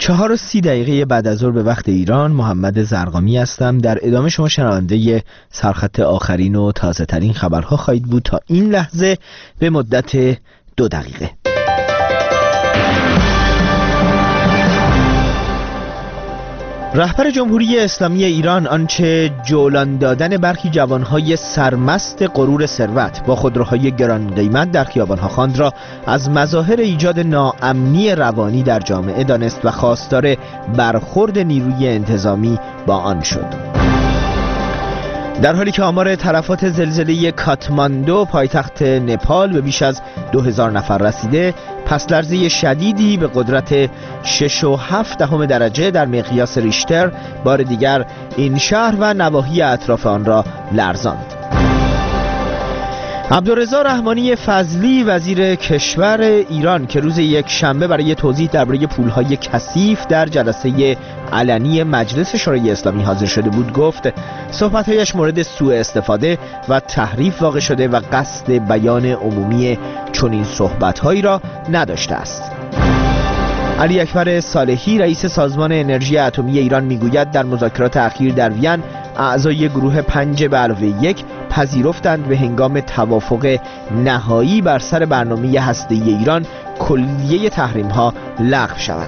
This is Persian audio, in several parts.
4:30 بعد از ظهر به وقت ایران. محمد زرقامی هستم. در ادامه شما شنونده سرخط آخرین و تازه ترین خبرها خواهید بود تا این لحظه به مدت 2 دقیقه. رهبر جمهوری اسلامی ایران آنچه جولان دادن برخی جوانهای سرمست غرور ثروت با خودروهای گران قیمت در خیابانها خواند را از مظاهر ایجاد ناامنی روانی در جامعه دانست و خواستار برخورد نیروی انتظامی با آن شد. در حالی که آمار تلفات زلزله کاتماندو پایتخت نپال به بیش از 2000 نفر رسیده، پس لرزه شدیدی به قدرت 6.7 درجه در مقیاس ریشتر بار دیگر این شهر و نواحی اطراف آن را لرزاند. عبدالرضا رحمانی فضلی وزیر کشور ایران که روز یکشنبه برای توضیح درباره پولهای کثیف در جلسه علنی مجلس شورای اسلامی حاضر شده بود گفت صحبت‌هایش مورد سوء استفاده و تحریف واقع شده و قصد بیان عمومی چنین صحبت‌هایی را نداشته است. علی اکبر صالحی رئیس سازمان انرژی اتمی ایران میگوید در مذاکرات اخیر در وین اعضای گروه 5+1 پذیرفتند به هنگام توافق نهایی بر سر برنامه هسته‌ای ایران کلیه تحریم‌ها لغو شود.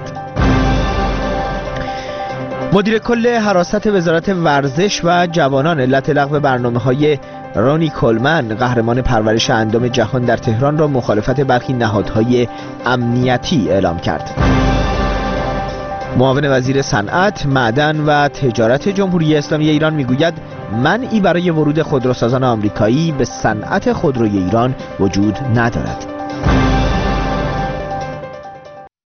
مدیر کل حراست وزارت ورزش و جوانان علت لغو برنامه‌های رونی کولمن قهرمان پرورش اندام جهان در تهران را مخالفت برخی نهادهای امنیتی اعلام کرد. معاون وزیر صنعت، معدن و تجارت جمهوری اسلامی ایران میگوید منعی برای ورود خودروسازان آمریکایی به صنعت خودروی ایران وجود ندارد.